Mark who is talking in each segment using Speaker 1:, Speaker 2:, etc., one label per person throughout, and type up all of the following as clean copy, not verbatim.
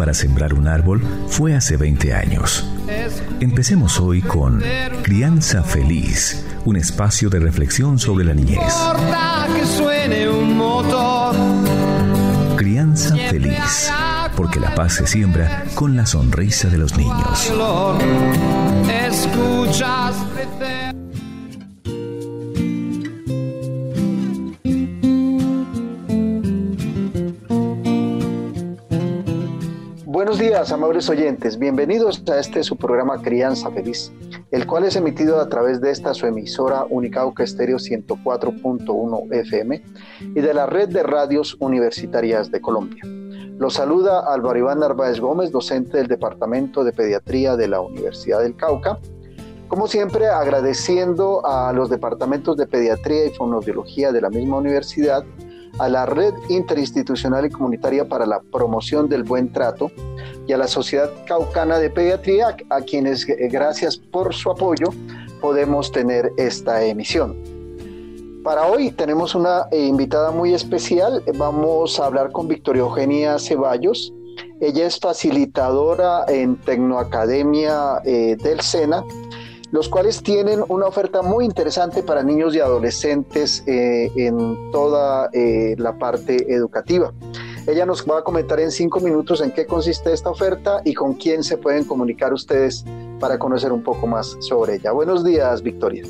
Speaker 1: para sembrar un árbol fue hace 20 años. Empecemos hoy con Crianza Feliz, un espacio de reflexión sobre la niñez. Crianza Feliz, porque la paz se siembra con la sonrisa de los niños.
Speaker 2: Buenos días, amables oyentes. Bienvenidos a su programa Crianza Feliz, el cual es emitido a través de esta su emisora Unicauca Estéreo 104.1 FM y de la Red de Radios Universitarias de Colombia. Los saluda Álvaro Iván Narváez Gómez, docente del Departamento de Pediatría de la Universidad del Cauca. Como siempre, agradeciendo a los departamentos de Pediatría y Fonoaudiología de la misma universidad, a la Red Interinstitucional y Comunitaria para la Promoción del Buen Trato y a la Sociedad Caucana de Pediatría, a quienes, gracias por su apoyo, podemos tener esta emisión. Para hoy tenemos una invitada muy especial. Vamos a hablar con Victoria Eugenia Ceballos. Ella es facilitadora en Tecnoacademia del SENA, los cuales tienen una oferta muy interesante para niños y adolescentes en toda la parte educativa. Ella nos va a comentar en 5 minutos en qué consiste esta oferta y con quién se pueden comunicar ustedes para conocer un poco más sobre ella. Buenos días, Victoria.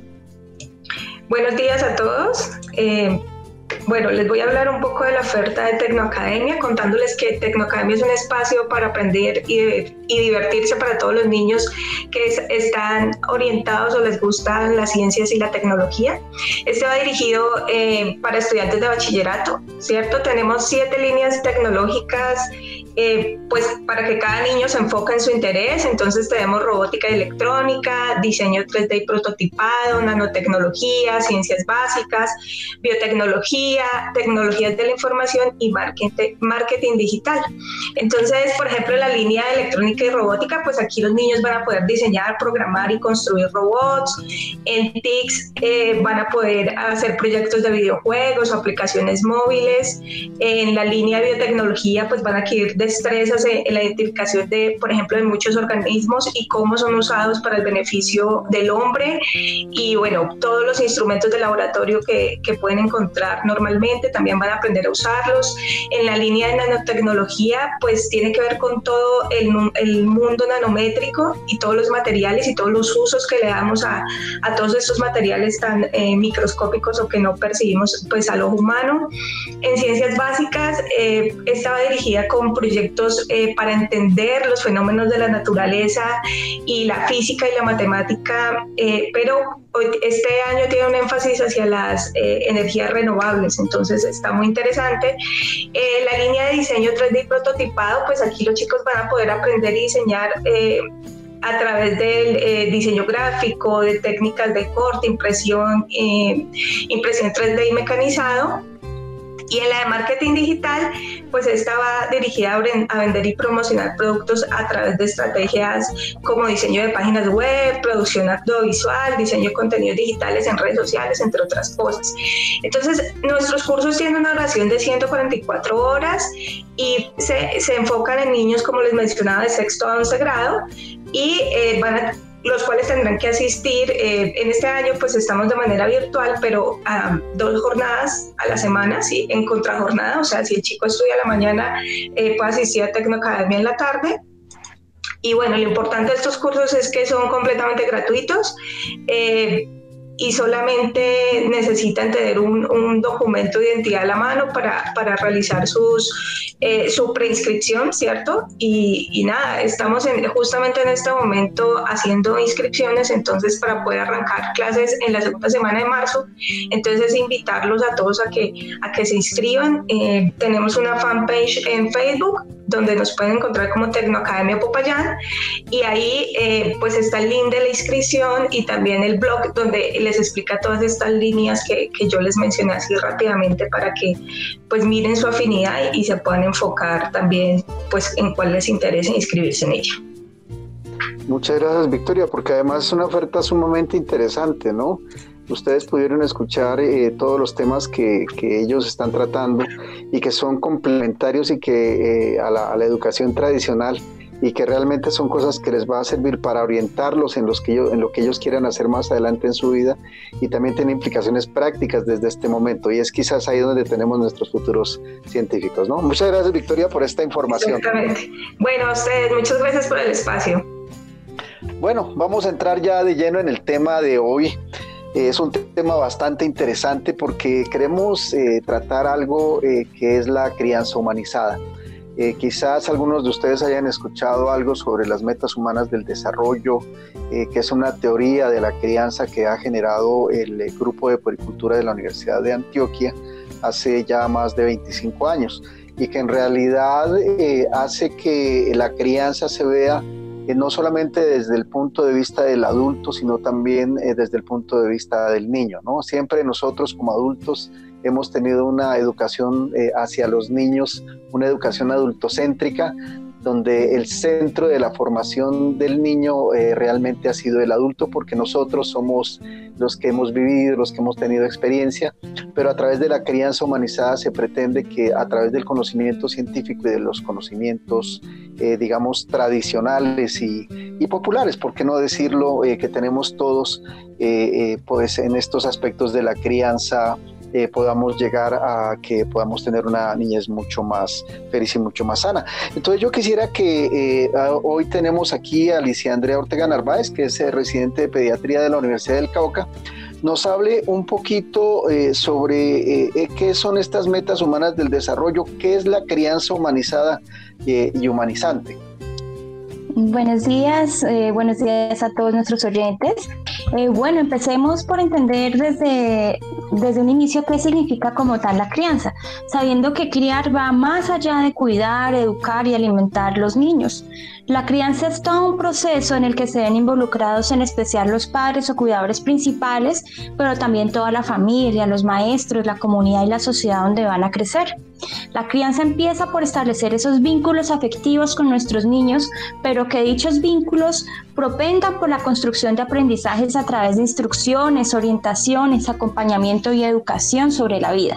Speaker 3: Buenos días a todos. Bueno, les voy a hablar un poco de la oferta de Tecnoacademia, contándoles que Tecnoacademia es un espacio para aprender y divertirse para todos los niños que están orientados o les gustan las ciencias y la tecnología. Este va dirigido para estudiantes de bachillerato, ¿cierto? Tenemos 7 líneas tecnológicas, pues para que cada niño se enfoque en su interés. Entonces tenemos robótica y electrónica, diseño 3D y prototipado, nanotecnología, ciencias básicas, biotecnología, tecnologías de la información y marketing digital. Entonces, por ejemplo, en la línea de electrónica y robótica, pues aquí los niños van a poder diseñar, programar y construir robots. En TICS van a poder hacer proyectos de videojuegos o aplicaciones móviles. En la línea de biotecnología, pues van a adquirir destrezas en la identificación de, por ejemplo, de muchos organismos y cómo son usados para el beneficio del hombre. Y bueno, todos los instrumentos de laboratorio que pueden encontrar normalmente también van a aprender a usarlos. En la línea de nanotecnología, pues tiene que ver con todo el mundo nanométrico y todos los materiales y todos los usos que le damos a todos estos materiales tan microscópicos o que no percibimos pues al ojo humano. En ciencias básicas, estaba dirigida con proyectos para entender los fenómenos de la naturaleza y la física y la matemática, pero este año tiene un énfasis hacia las energías renovables, entonces está muy interesante. La línea de diseño 3D y prototipado, pues aquí los chicos van a poder aprender y diseñar a través del diseño gráfico, de técnicas de corte, impresión 3D y mecanizado. Y en la de marketing digital, pues esta va dirigida a vender y promocionar productos a través de estrategias como diseño de páginas web, producción audiovisual, diseño de contenidos digitales en redes sociales, entre otras cosas. Entonces, nuestros cursos tienen una duración de 144 horas y se enfocan en niños, como les mencionaba, de sexto a 11 grado y los cuales tendrán que asistir. En este año pues estamos de manera virtual, pero a 2 jornadas a la semana, ¿sí? En contrajornada, o sea, si el chico estudia a la mañana, puede asistir a Tecnoacademia en la tarde. Y bueno, lo importante de estos cursos es que son completamente gratuitos y solamente necesitan tener un documento de identidad a la mano para realizar su preinscripción, ¿cierto? Y nada, estamos justamente en este momento haciendo inscripciones, entonces para poder arrancar clases en la segunda semana de marzo. Entonces invitarlos a todos a que se inscriban. Tenemos una fanpage en Facebook donde nos pueden encontrar como Tecnoacademia Popayán, y ahí pues está el link de la inscripción y también el blog donde les explica todas estas líneas que yo les mencioné así rápidamente para que pues miren su afinidad y se puedan enfocar también pues en cuál les interesa inscribirse en ella.
Speaker 2: Muchas gracias, Victoria, porque además es una oferta sumamente interesante, ¿no? ustedes pudieron escuchar todos los temas que ellos están tratando y que son complementarios y que a la educación tradicional, y que realmente son cosas que les va a servir para orientarlos en lo que ellos quieran hacer más adelante en su vida, y también tiene implicaciones prácticas desde este momento, y es quizás ahí donde tenemos nuestros futuros científicos, ¿no? Muchas gracias, Victoria, por esta información.
Speaker 3: Exactamente. Bueno, a ustedes, muchas gracias por el espacio.
Speaker 2: Bueno, vamos a entrar ya de lleno en el tema de hoy. Es un tema bastante interesante porque queremos tratar algo que es la crianza humanizada. Quizás algunos de ustedes hayan escuchado algo sobre las metas humanas del desarrollo, que es una teoría de la crianza que ha generado el grupo de puericultura de la Universidad de Antioquia hace ya más de 25 años, y que en realidad hace que la crianza se vea no solamente desde el punto de vista del adulto, sino también desde el punto de vista del niño, ¿no? Siempre nosotros como adultos hemos tenido una educación hacia los niños, una educación adultocéntrica, donde el centro de la formación del niño realmente ha sido el adulto, porque nosotros somos los que hemos vivido, los que hemos tenido experiencia, pero a través de la crianza humanizada se pretende que a través del conocimiento científico y de los conocimientos, digamos, tradicionales y populares, por qué no decirlo, que tenemos todos, pues en estos aspectos de la crianza, podamos llegar a que podamos tener una niñez mucho más feliz y mucho más sana. Entonces yo quisiera que hoy tenemos aquí a Alicia Andrea Ortega Narváez, que es residente de pediatría de la Universidad del Cauca, nos hable un poquito sobre qué son estas metas humanas del desarrollo, qué es la crianza humanizada y humanizante.
Speaker 4: Buenos días a todos nuestros oyentes. Bueno, empecemos por entender desde un inicio qué significa como tal la crianza, sabiendo que criar va más allá de cuidar, educar y alimentar los niños. La crianza es todo un proceso en el que se ven involucrados en especial los padres o cuidadores principales, pero también toda la familia, los maestros, la comunidad y la sociedad donde van a crecer. La crianza empieza por establecer esos vínculos afectivos con nuestros niños, pero que dichos vínculos propendan por la construcción de aprendizajes a través de instrucciones, orientaciones, acompañamiento y educación sobre la vida.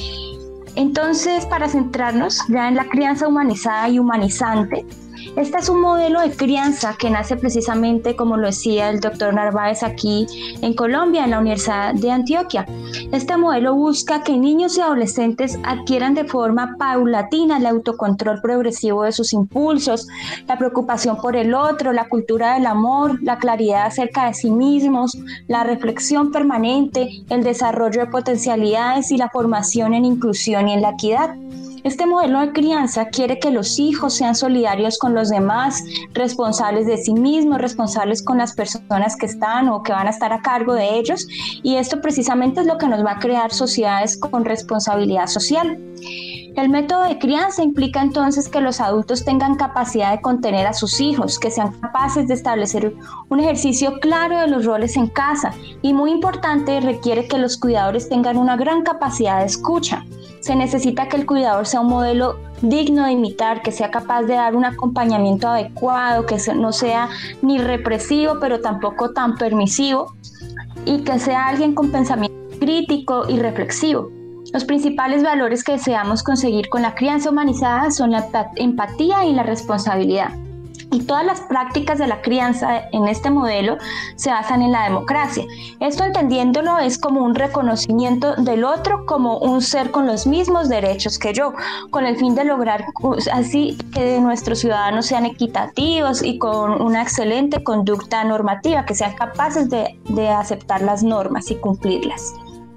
Speaker 4: Entonces, para centrarnos ya en la crianza humanizada y humanizante, este es un modelo de crianza que nace precisamente, como lo decía el doctor Narváez, aquí en Colombia, en la Universidad de Antioquia. Este modelo busca que niños y adolescentes adquieran de forma paulatina el autocontrol progresivo de sus impulsos, la preocupación por el otro, la cultura del amor, la claridad acerca de sí mismos, la reflexión permanente, el desarrollo de potencialidades y la formación en inclusión y en la equidad. Este modelo de crianza quiere que los hijos sean solidarios con los demás, responsables de sí mismos, responsables con las personas que están o que van a estar a cargo de ellos, y esto precisamente es lo que nos va a crear sociedades con responsabilidad social. El método de crianza implica entonces que los adultos tengan capacidad de contener a sus hijos, que sean capaces de establecer un ejercicio claro de los roles en casa, y muy importante, requiere que los cuidadores tengan una gran capacidad de escucha. Se necesita que el cuidador sea un modelo digno de imitar, que sea capaz de dar un acompañamiento adecuado, que no sea ni represivo, pero tampoco tan permisivo, y que sea alguien con pensamiento crítico y reflexivo. Los principales valores que deseamos conseguir con la crianza humanizada son la empatía y la responsabilidad. Y todas las prácticas de la crianza en este modelo se basan en la democracia. Esto, entendiéndolo, es como un reconocimiento del otro como un ser con los mismos derechos que yo, con el fin de lograr así que nuestros ciudadanos sean equitativos y con una excelente conducta normativa, que sean capaces de aceptar las normas y cumplirlas.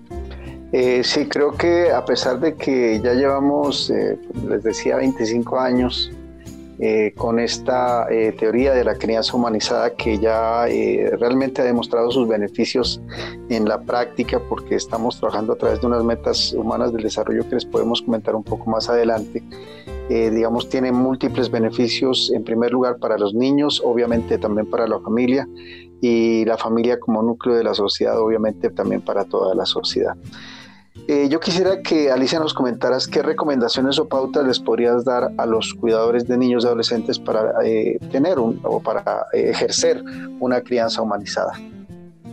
Speaker 2: Sí, creo que a pesar de que ya llevamos, les decía, 25 años con esta teoría de la crianza humanizada, que ya realmente ha demostrado sus beneficios en la práctica, porque estamos trabajando a través de unas metas humanas del desarrollo que les podemos comentar un poco más adelante. Digamos, tiene múltiples beneficios, en primer lugar para los niños, obviamente también para la familia, y la familia como núcleo de la sociedad, obviamente también para toda la sociedad. Yo quisiera que, Alicia, nos comentaras qué recomendaciones o pautas les podrías dar a los cuidadores de niños y adolescentes para ejercer una crianza humanizada.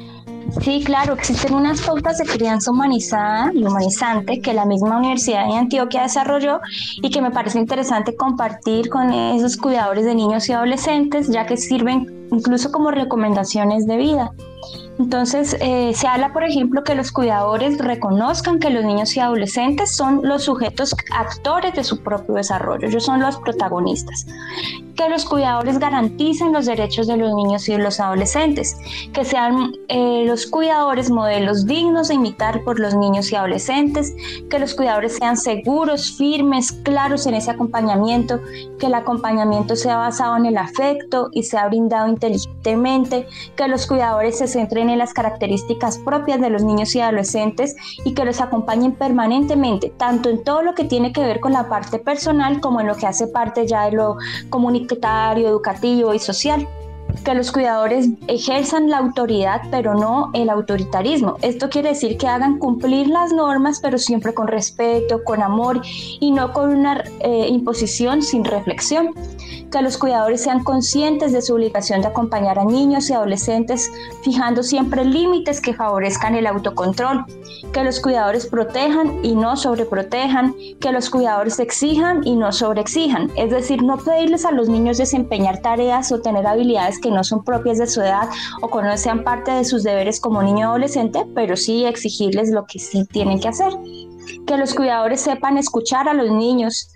Speaker 4: Sí, claro, existen unas pautas de crianza humanizada y humanizante que la misma Universidad de Antioquia desarrolló y que me parece interesante compartir con esos cuidadores de niños y adolescentes, ya que sirven incluso como recomendaciones de vida. Entonces, se habla, por ejemplo, que los cuidadores reconozcan que los niños y adolescentes son los sujetos actores de su propio desarrollo, ellos son los protagonistas. Que los cuidadores garanticen los derechos de los niños y de los adolescentes, que sean los cuidadores modelos dignos de imitar por los niños y adolescentes, que los cuidadores sean seguros, firmes, claros en ese acompañamiento, que el acompañamiento sea basado en el afecto y sea brindado inteligentemente, que los cuidadores se centren en las características propias de los niños y adolescentes y que los acompañen permanentemente, tanto en todo lo que tiene que ver con la parte personal como en lo que hace parte ya de lo comunitario, educativo y social. Que los cuidadores ejerzan la autoridad, pero no el autoritarismo. Esto quiere decir que hagan cumplir las normas, pero siempre con respeto, con amor y no con una imposición sin reflexión. Que los cuidadores sean conscientes de su obligación de acompañar a niños y adolescentes, fijando siempre límites que favorezcan el autocontrol. Que los cuidadores protejan y no sobreprotejan. Que los cuidadores exijan y no sobreexijan. Es decir, no pedirles a los niños desempeñar tareas o tener habilidades que no son propias de su edad o que no sean parte de sus deberes como niño o adolescente, pero sí exigirles lo que sí tienen que hacer. Que los cuidadores sepan escuchar a los niños,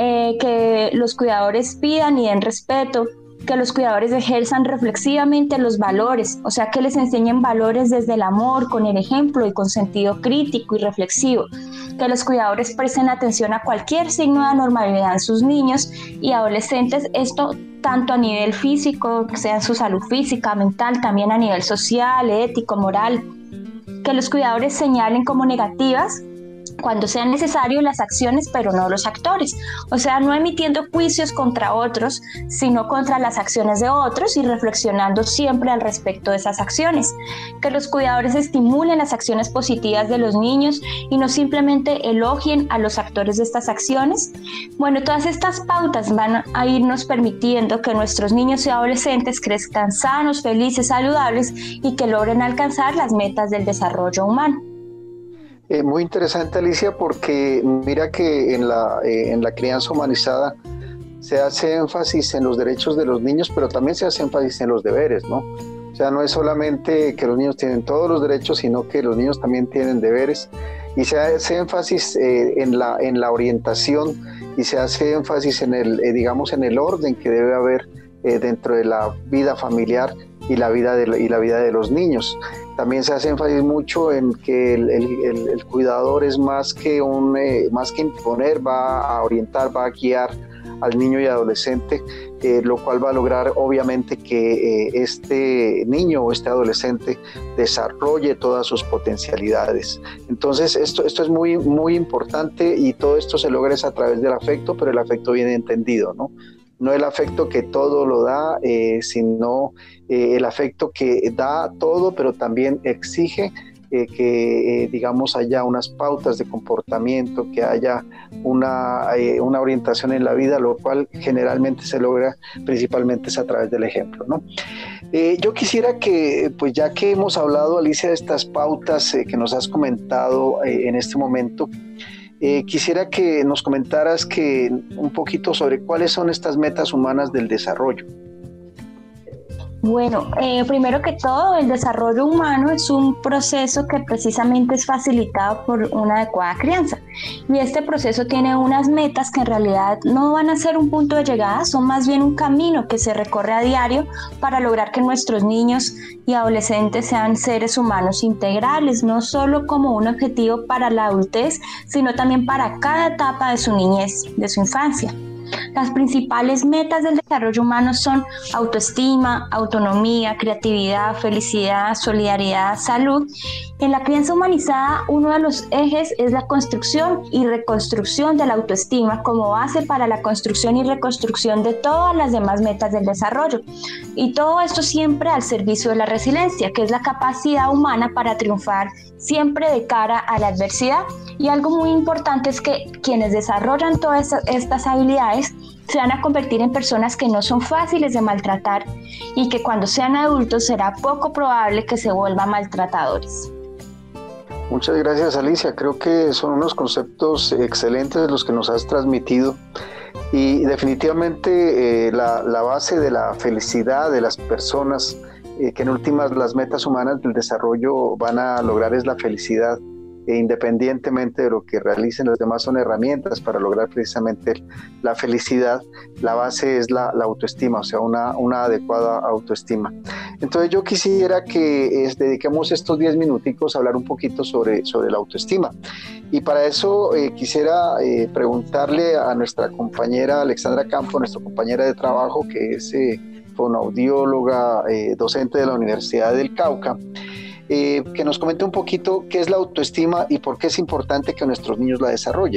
Speaker 4: que los cuidadores pidan y den respeto, que los cuidadores ejerzan reflexivamente los valores, o sea, que les enseñen valores desde el amor, con el ejemplo y con sentido crítico y reflexivo, que los cuidadores presten atención a cualquier signo de anormalidad en sus niños y adolescentes, esto tanto a nivel físico, que sea su salud física, mental, también a nivel social, ético, moral, que los cuidadores señalen como negativas cuando sean necesarios las acciones, pero no los actores. O sea, no emitiendo juicios contra otros, sino contra las acciones de otros y reflexionando siempre al respecto de esas acciones. Que los cuidadores estimulen las acciones positivas de los niños y no simplemente elogien a los actores de estas acciones. Bueno, todas estas pautas van a irnos permitiendo que nuestros niños y adolescentes crezcan sanos, felices, saludables y que logren alcanzar las metas del desarrollo humano.
Speaker 2: Muy interesante, Alicia, porque mira que en la crianza humanizada se hace énfasis en los derechos de los niños, pero también se hace énfasis en los deberes, ¿no? O sea, no es solamente que los niños tienen todos los derechos, sino que los niños también tienen deberes, y se hace énfasis en la orientación y se hace énfasis en el orden que debe haber dentro de la vida familiar y la vida de los niños. También se hace énfasis mucho en que el cuidador es más que imponer, va a orientar, va a guiar al niño y adolescente, lo cual va a lograr obviamente que este niño o este adolescente desarrolle todas sus potencialidades. Entonces esto es muy, muy importante, y todo esto se logra es a través del afecto, pero el afecto bien entendido, ¿no? No el afecto que todo lo da, sino el afecto que da todo, pero también exige que digamos haya unas pautas de comportamiento, que haya una orientación en la vida, lo cual generalmente se logra principalmente es a través del ejemplo, ¿no? Yo quisiera que, pues ya que hemos hablado, Alicia, de estas pautas que nos has comentado en este momento, quisiera que nos comentaras un poquito sobre cuáles son estas metas humanas del desarrollo.
Speaker 4: Bueno, primero que todo, el desarrollo humano es un proceso que precisamente es facilitado por una adecuada crianza. Y este proceso tiene unas metas que en realidad no van a ser un punto de llegada, son más bien un camino que se recorre a diario para lograr que nuestros niños y adolescentes sean seres humanos integrales, no solo como un objetivo para la adultez, sino también para cada etapa de su niñez, de su infancia. Las principales metas del desarrollo humano son autoestima, autonomía, creatividad, felicidad, solidaridad, salud. En la crianza humanizada, uno de los ejes es la construcción y reconstrucción de la autoestima como base para la construcción y reconstrucción de todas las demás metas del desarrollo. Y todo esto siempre al servicio de la resiliencia, que es la capacidad humana para triunfar siempre de cara a la adversidad. Y algo muy importante es que quienes desarrollan todas estas habilidades se van a convertir en personas que no son fáciles de maltratar y que cuando sean adultos será poco probable que se vuelvan maltratadores.
Speaker 2: Muchas gracias, Alicia. Creo que son unos conceptos excelentes de los que nos has transmitido y definitivamente la base de la felicidad de las personas, que en últimas las metas humanas del desarrollo van a lograr es la felicidad, independientemente de lo que realicen los demás, son herramientas para lograr precisamente la felicidad. La base es la autoestima, o sea, una adecuada autoestima. Entonces yo quisiera que dediquemos estos 10 minuticos a hablar un poquito sobre la autoestima, y para eso quisiera preguntarle a nuestra compañera Alexandra Campo, nuestra compañera de trabajo, que es fonoaudióloga, docente de la Universidad del Cauca, que nos comente un poquito qué es la autoestima y por qué es importante que nuestros niños la desarrollen.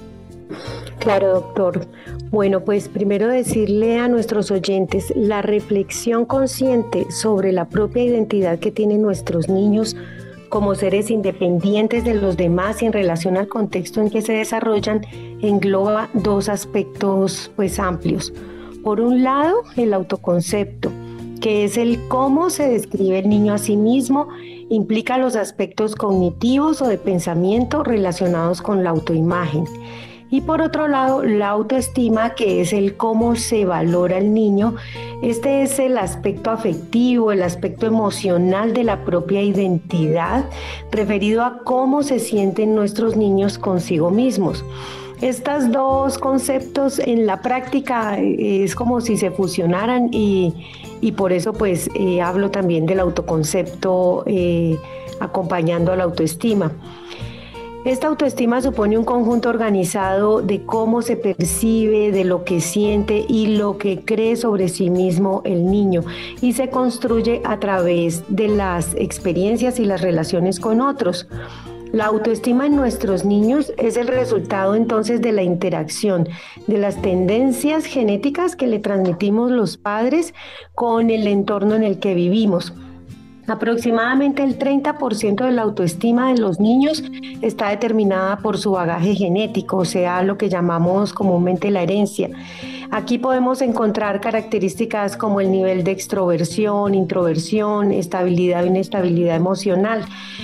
Speaker 5: Claro, doctor. Bueno, pues primero decirle a nuestros oyentes, la reflexión consciente sobre la propia identidad que tienen nuestros niños como seres independientes de los demás y en relación al contexto en que se desarrollan, engloba dos aspectos pues amplios. Por un lado, el autoconcepto, que es el cómo se describe el niño a sí mismo, implica los aspectos cognitivos o de pensamiento relacionados con la autoimagen. Y por otro lado, la autoestima, que es el cómo se valora el niño. Este es el aspecto afectivo, el aspecto emocional de la propia identidad, referido a cómo se sienten nuestros niños consigo mismos. Estos dos conceptos en la práctica es como si se fusionaran y por eso pues hablo también del autoconcepto acompañando a la autoestima. Esta autoestima supone un conjunto organizado de cómo se percibe, de lo que siente y lo que cree sobre sí mismo el niño, y se construye a través de las experiencias y las relaciones con otros. La autoestima en nuestros niños es el resultado entonces de la interacción de las tendencias genéticas que le transmitimos los padres con el entorno en el que vivimos. Aproximadamente el 30% de la autoestima de los niños está determinada por su bagaje genético, o sea, lo que llamamos comúnmente la herencia. Aquí podemos encontrar características como el nivel de extroversión, introversión, estabilidad o inestabilidad emocional.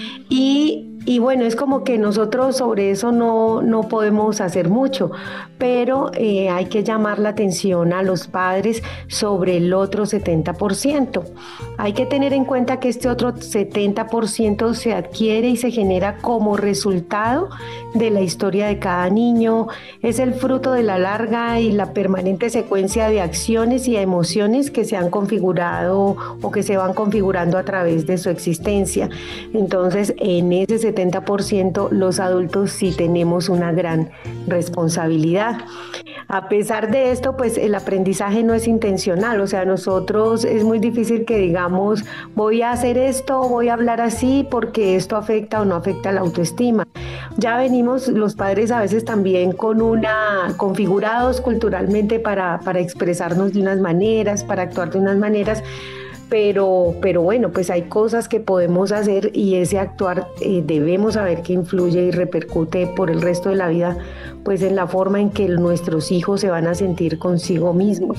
Speaker 5: Y bueno, es como que nosotros sobre eso no podemos hacer mucho, pero hay que llamar la atención a los padres sobre el otro 70%. Hay que tener en cuenta que este otro 70% se adquiere y se genera como resultado de la historia de cada niño. Es el fruto de la larga y la permanente secuencia de acciones y emociones que se han configurado o que se van configurando a través de su existencia. Entonces, en ese 70% los adultos sí tenemos una gran responsabilidad. A pesar de esto, pues el aprendizaje no es intencional, o sea, nosotros es muy difícil que digamos voy a hacer esto, voy a hablar así porque esto afecta o no afecta la autoestima. Ya venimos los padres a veces también configurados culturalmente para expresarnos de unas maneras, para actuar de unas maneras. Pero bueno, pues hay cosas que podemos hacer y ese actuar debemos saber que influye y repercute por el resto de la vida, pues en la forma en que nuestros hijos se van a sentir consigo mismos.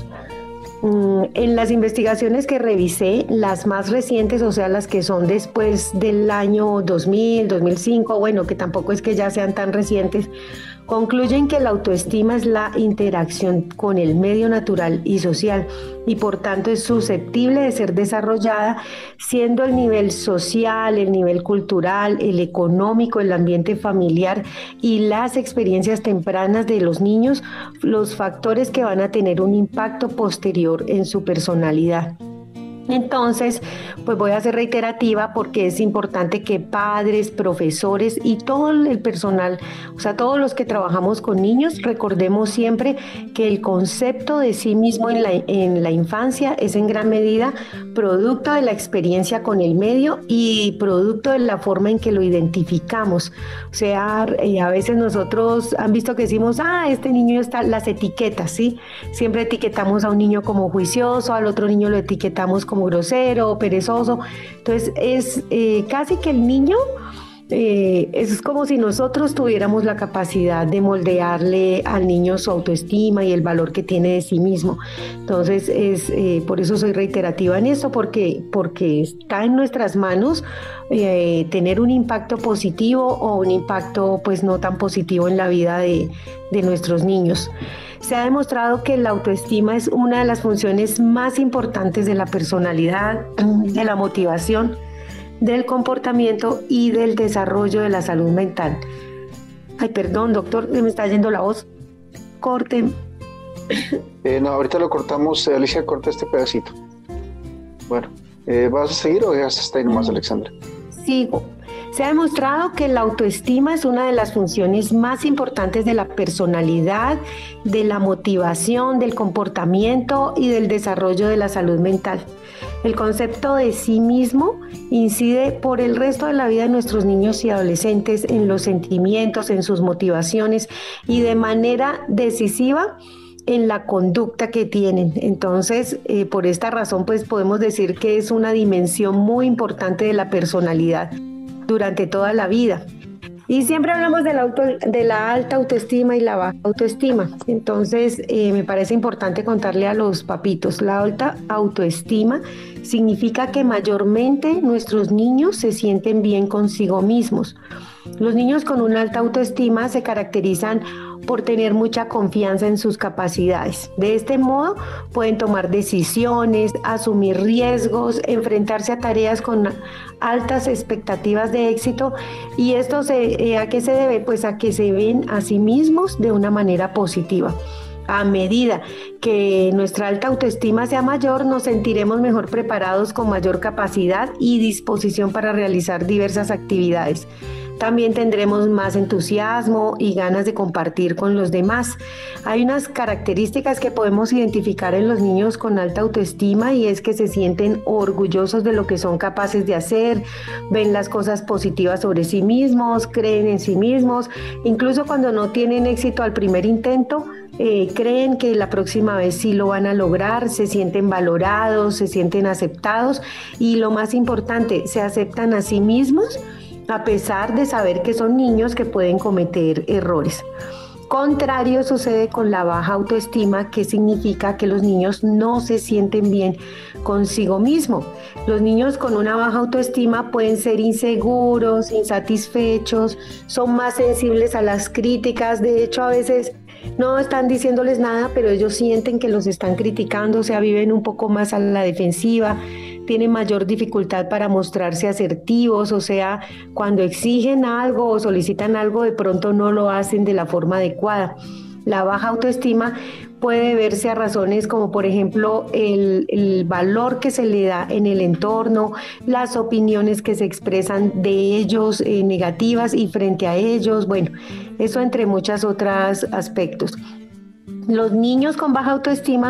Speaker 5: En las investigaciones que revisé, las más recientes, o sea, las que son después del año 2000, 2005, bueno, que tampoco es que ya sean tan recientes, concluyen que la autoestima es la interacción con el medio natural y social y por tanto es susceptible de ser desarrollada, siendo el nivel social, el nivel cultural, el económico, el ambiente familiar y las experiencias tempranas de los niños los factores que van a tener un impacto posterior en su personalidad. Entonces, pues voy a ser reiterativa porque es importante que padres, profesores y todo el personal, o sea, todos los que trabajamos con niños, recordemos siempre que el concepto de sí mismo en la infancia es en gran medida producto de la experiencia con el medio y producto de la forma en que lo identificamos. O sea, a veces nosotros han visto que decimos, este niño está, las etiquetas, ¿sí? Siempre etiquetamos a un niño como juicioso, al otro niño lo etiquetamos como grosero o perezoso. Entonces es casi que el niño Es como si nosotros tuviéramos la capacidad de moldearle al niño su autoestima y el valor que tiene de sí mismo. Entonces, por eso soy reiterativa en esto, porque está en nuestras manos tener un impacto positivo o un impacto pues no tan positivo en la vida de nuestros niños. Se ha demostrado que la autoestima es una de las funciones más importantes de la personalidad, de la motivación, del comportamiento y del desarrollo de la salud mental. Ay, perdón, doctor, me está yendo la voz. Corte.
Speaker 2: No, ahorita lo cortamos. Alicia, corta este pedacito. Bueno, ¿vas a seguir o ya está ahí nomás, Alexandra?
Speaker 5: Sigo. Se ha demostrado que la autoestima es una de las funciones más importantes de la personalidad, de la motivación, del comportamiento y del desarrollo de la salud mental. El concepto de sí mismo incide por el resto de la vida de nuestros niños y adolescentes en los sentimientos, en sus motivaciones y de manera decisiva en la conducta que tienen. Entonces, por esta razón, pues podemos decir que es una dimensión muy importante de la personalidad durante toda la vida. Y siempre hablamos de la alta autoestima y la baja autoestima. Entonces, me parece importante contarle a los papitos, la alta autoestima significa que mayormente nuestros niños se sienten bien consigo mismos. Los niños con una alta autoestima se caracterizan por tener mucha confianza en sus capacidades. De este modo pueden tomar decisiones, asumir riesgos, enfrentarse a tareas con altas expectativas de éxito. ¿Y esto a qué se debe? Pues a que se ven a sí mismos de una manera positiva. A medida que nuestra alta autoestima sea mayor, nos sentiremos mejor preparados, con mayor capacidad y disposición para realizar diversas actividades. También tendremos más entusiasmo y ganas de compartir con los demás. Hay unas características que podemos identificar en los niños con alta autoestima, y es que se sienten orgullosos de lo que son capaces de hacer, ven las cosas positivas sobre sí mismos, creen en sí mismos, incluso cuando no tienen éxito al primer intento, creen que la próxima vez sí lo van a lograr, se sienten valorados, se sienten aceptados y, lo más importante, se aceptan a sí mismos a pesar de saber que son niños que pueden cometer errores. Contrario sucede con la baja autoestima, que significa que los niños no se sienten bien consigo mismo. Los niños con una baja autoestima pueden ser inseguros, insatisfechos, son más sensibles a las críticas. De hecho, a veces no están diciéndoles nada, pero ellos sienten que los están criticando, o sea, viven un poco más a la defensiva, tienen mayor dificultad para mostrarse asertivos, o sea, cuando exigen algo o solicitan algo, de pronto no lo hacen de la forma adecuada. La baja autoestima puede deberse a razones como, por ejemplo, el valor que se le da en el entorno, las opiniones que se expresan de ellos negativas y frente a ellos, bueno, eso entre muchos otros aspectos. Los niños con baja autoestima,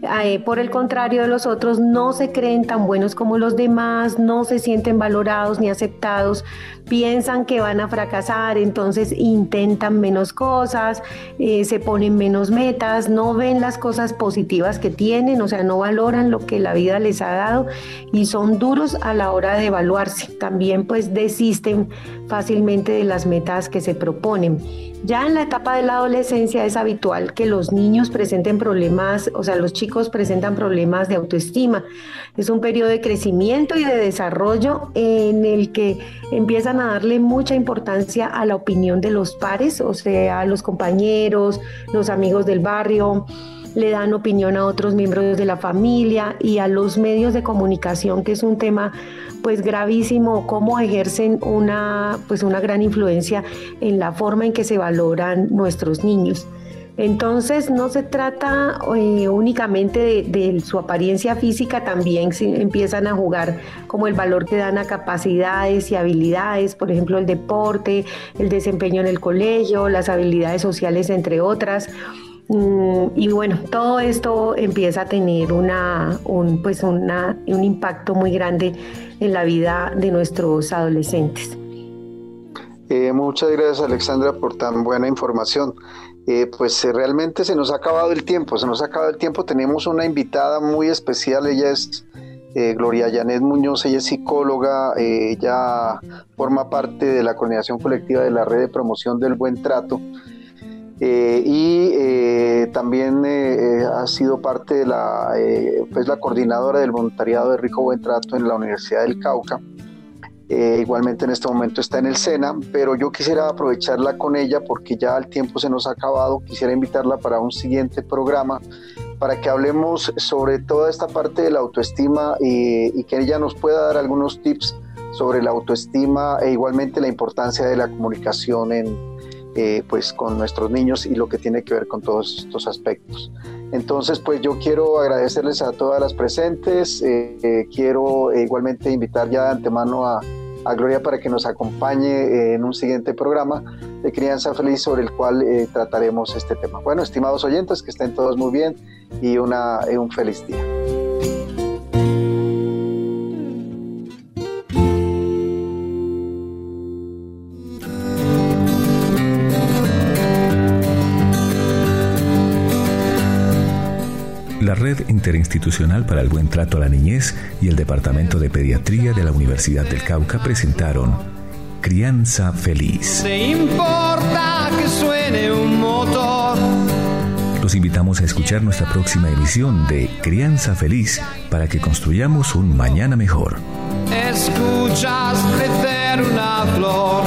Speaker 5: por el contrario de los otros, no se creen tan buenos como los demás, no se sienten valorados ni aceptados, piensan que van a fracasar, entonces intentan menos cosas, se ponen menos metas, no ven las cosas positivas que tienen, o sea, no valoran lo que la vida les ha dado y son duros a la hora de evaluarse. También pues desisten fácilmente de las metas que se proponen. Ya en la etapa de la adolescencia es habitual que los niños presenten problemas, o sea, los chicos presentan problemas de autoestima. Es un periodo de crecimiento y de desarrollo en el que empiezan a darle mucha importancia a la opinión de los pares, o sea, a los compañeros, los amigos del barrio, le dan opinión a otros miembros de la familia y a los medios de comunicación, que es un tema pues gravísimo, cómo ejercen una gran influencia en la forma en que se valoran nuestros niños. Entonces no se trata únicamente de su apariencia física, también empiezan a jugar como el valor que dan a capacidades y habilidades, por ejemplo el deporte, el desempeño en el colegio, las habilidades sociales, entre otras. Y bueno, todo esto empieza a tener un impacto muy grande en la vida de nuestros adolescentes.
Speaker 2: Muchas gracias, Alexandra, por tan buena información. Pues realmente se nos ha acabado el tiempo, tenemos una invitada muy especial, ella es Gloria Janet Muñoz. Ella es psicóloga, ella forma parte de la coordinación colectiva de la Red de Promoción del Buen Trato, y también ha sido parte de la coordinadora del voluntariado de Rico Buen Trato en la Universidad del Cauca. Igualmente en este momento está en el SENA, pero yo quisiera aprovecharla con ella porque ya el tiempo se nos ha acabado. Quisiera invitarla para un siguiente programa para que hablemos sobre toda esta parte de la autoestima y que ella nos pueda dar algunos tips sobre la autoestima e igualmente la importancia de la comunicación pues con nuestros niños y lo que tiene que ver con todos estos aspectos. Entonces, pues yo quiero agradecerles a todas las presentes, quiero igualmente invitar ya de antemano a Gloria para que nos acompañe en un siguiente programa de Crianza Feliz sobre el cual trataremos este tema. Bueno, estimados oyentes, que estén todos muy bien y un feliz día.
Speaker 1: La Red Interinstitucional para el Buen Trato a la Niñez y el Departamento de Pediatría de la Universidad del Cauca presentaron Crianza Feliz.
Speaker 6: ¿Te importa que suene un motor?
Speaker 1: Los invitamos a escuchar nuestra próxima emisión de Crianza Feliz para que construyamos un mañana mejor.
Speaker 6: Escuchas crecer una flor.